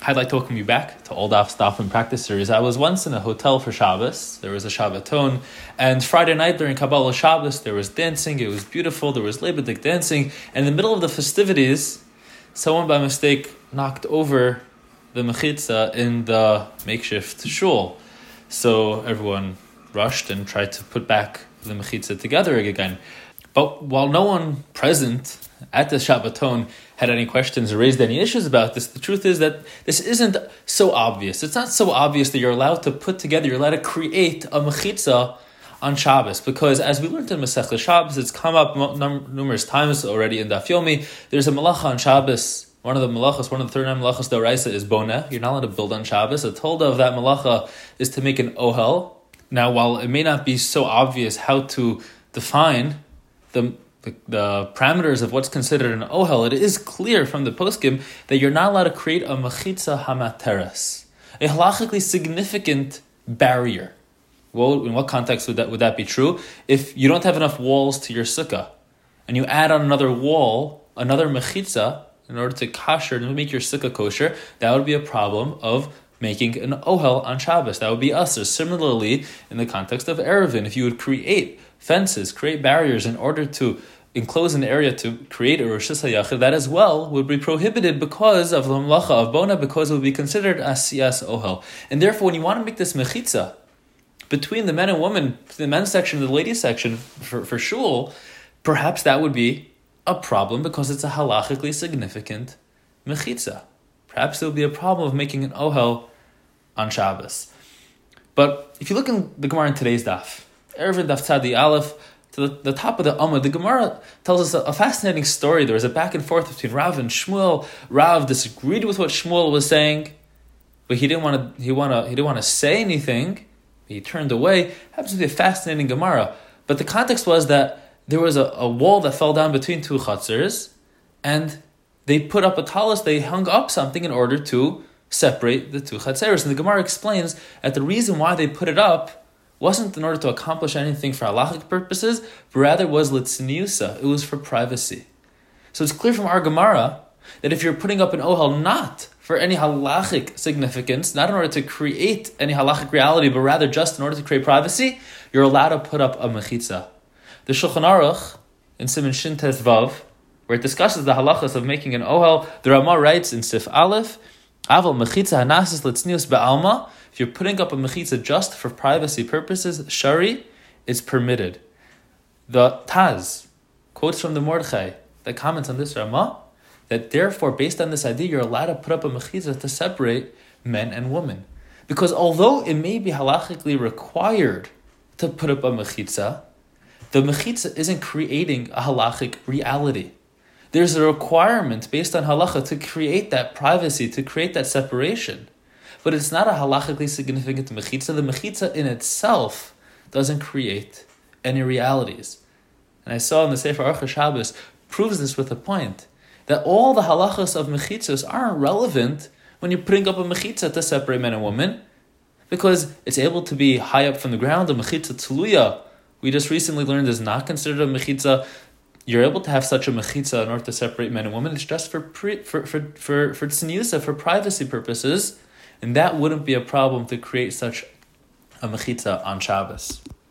I'd like to welcome you back to Old Daf Stop and Practice series. I was once in a hotel for Shabbos. There was a Shabbaton, and Friday night during Kabbalah Shabbos, there was dancing. It was beautiful. There was Lebedik dancing. And in the middle of the festivities, someone by mistake knocked over the mechitza in the makeshift shul. So everyone rushed and tried to put back the mechitza together again. But while no one present at the Shabbaton had any questions or raised any issues about this, the truth is that this isn't so obvious. It's not so obvious that you're allowed to put together, you're allowed to create a mechitza on Shabbos. Because as we learned in Masechta Shabbos, it's come up numerous times already in Daf Yomi. There's a malacha on Shabbos. One of the 39 malachas d'oraisa is bona. You're not allowed to build on Shabbos. A tolda of that malacha is to make an ohel. Now, while it may not be so obvious how to define the parameters of what's considered an ohel, it is clear from the poskim that you're not allowed to create a mechitza hamateres, a halachically significant barrier. Well, in what context would that be true? If you don't have enough walls to your sukkah, and you add on another wall, another mechitza, in order to kasher, to make your sukkah kosher, that would be a problem of making an ohel on Shabbos. That would be usher. Similarly, in the context of Erevin, if you would create fences, create barriers in order to enclose an area to create a Rosh Hashanah, that as well would be prohibited because of the malacha of bona, because it would be considered asiyas ohel. And therefore, when you want to make this mechitza between the men and women, the men's section and the ladies section for shul, perhaps that would be a problem because it's a halachically significant mechitza. Perhaps there would be a problem of making an ohel on Shabbos. But if you look in the Gemara in today's daf, Erevin Daf Tzadi Aleph, to the top of the Amud, the Gemara tells us a fascinating story. There was a back and forth between Rav and Shmuel. Rav disagreed with what Shmuel was saying, but he didn't want to say anything. He turned away. It happens to be a fascinating Gemara. But the context was that there was a wall that fell down between two chutzers, and they put up a talus, they hung up something in order to separate the two chatzeros. And the Gemara explains that the reason why they put it up wasn't in order to accomplish anything for halachic purposes, but rather was litzniusa. It was for privacy. So it's clear from our Gemara that if you're putting up an ohel not for any halachic significance, not in order to create any halachic reality, but rather just in order to create privacy, you're allowed to put up a mechitza. The Shulchan Aruch in Siman Shin Tes Vav, where it discusses the halachas of making an ohel, the Ramah writes in Sif Aleph, Aval mechitza hanasis litznius be'alma. If you're putting up a mechitza just for privacy purposes, shari, it's permitted. The Taz quotes from the Mordechai that comments on this Ramah that therefore, based on this idea, you're allowed to put up a mechitza to separate men and women. Because although it may be halachically required to put up a mechitza, the mechitza isn't creating a halachic reality. There's a requirement based on halacha to create that privacy, to create that separation. But it's not a halachically significant mechitza. The mechitza in itself doesn't create any realities. And I saw in the Sefer Aruch Shabbos proves this with a point, that all the halachas of mechitzos aren't relevant when you're putting up a mechitza to separate men and women, because it's able to be high up from the ground. A mechitza tluya, we just recently learned, is not considered a mechitza. You're able to have such a mechitza in order to separate men and women. It's just for tzniusa, for privacy purposes, and that wouldn't be a problem to create such a mechitza on Shabbos.